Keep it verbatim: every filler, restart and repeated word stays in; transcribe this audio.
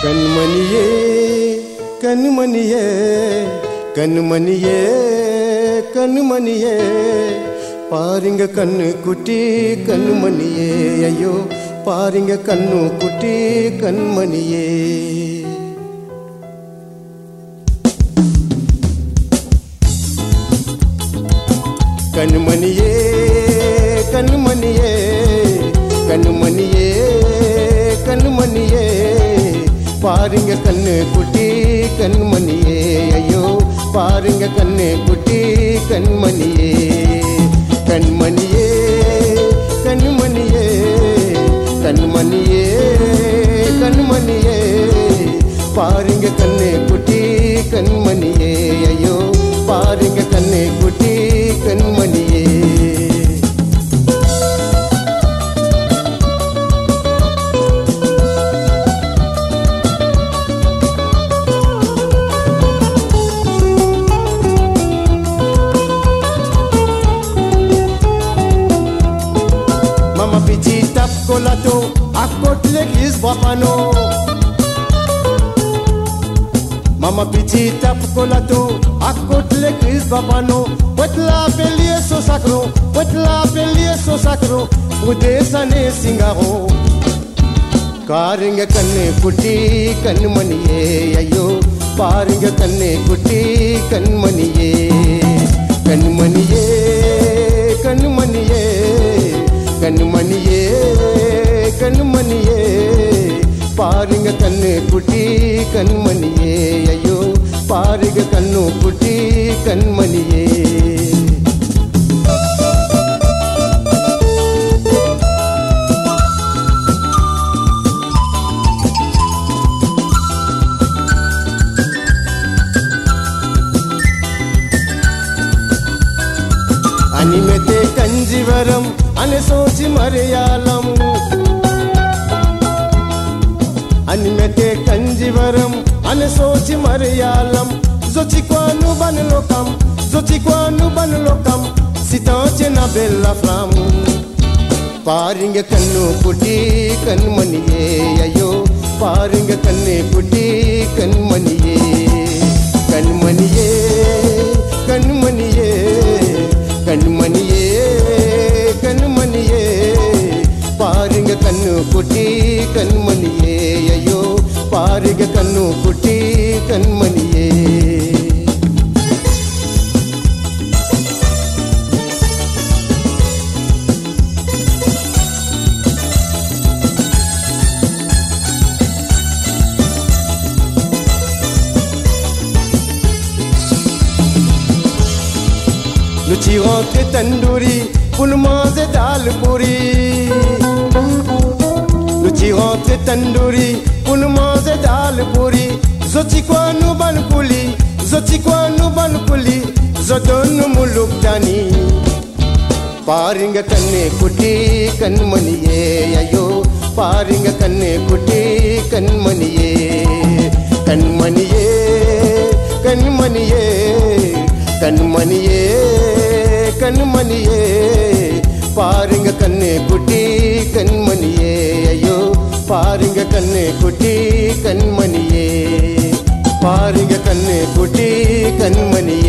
கண்மணியே கண்மணியே கண்மணியே கண்மணியே பாருங்க கண்ணு குட்டி கண்மணியே ஐயோ பாருங்க கண்ணு குட்டி கண்மணியே கண்மணியே கண்மணியே கண்மணியே கண்மணியே பாருங்க கண்ணு குட்டி கண்மணியே ஐயோ பாருங்க கண்ணு குட்டி கண்மணியே கண்மணியே கண்மணியே கண்மணியே கண்மணியே பாருங்க கண்ணு குட்டி கண்மணியே ஐயோ பாருங்க கண்ணு குட்டி கண்மணியே Mama piti tap colato, akot l'église Bapano. Mama piti tap colato, akot l'église Bapano. Wet la pelier so sacro, wet la pelier so sacro, udesane singaro. Karinga kanne kutti kanmaniye ayyo, paringa kanne kutti kanmaniye, kanmaniye, kanmaniye. கண்மணியே கண்மணியே பாருங்க கண்ணு குட்டி கண்மணியே ஐயோ பாருங்க கண்ணு குட்டி கண்மணியே அனிமேதே கஞ்சிவரம் அனே சோச்சி மலையாளம் அனிமேதே கஞ்சிவரம் அனே சோச்சி Malayalam ஜோச்சி kwanu banlokam ஜோச்சி kwanu banlokam சிதாச்சே na bella flam பாருங்க கண்ணு குட்டி கண்மணியே ஐயோ பாருங்க கண்ணு குட்டி கண்மணியே கண்மணியே கண்மணியே கண்மணியே கண்மணியே பாருங்க கண்ணு குட்டி கண்மணியே ஐயோ பாருங்க கண்ணு குட்டி கண்மணியே Luci rentre tandoori pour manger dal puri. Luci rentre tandoori pour manger dal puri. Zoti kwanu ban kuli, zoti kwanu ban kuli, zodonu muluk dani. பாருங்க கண்ணே குட்டி கண்மணியே ஐயோ பாருங்க கண்ணே குட்டி கண்மணியே கண்மணியே கண்மணியே கண்மணியே கண்மணியே பாருங்க கண்ணே குட்டி கண்மணியே ஐயோ பாருங்க கண்ணே குட்டி கண்மணியே பாருங்க கண்ணே குட்டி கண்மணியே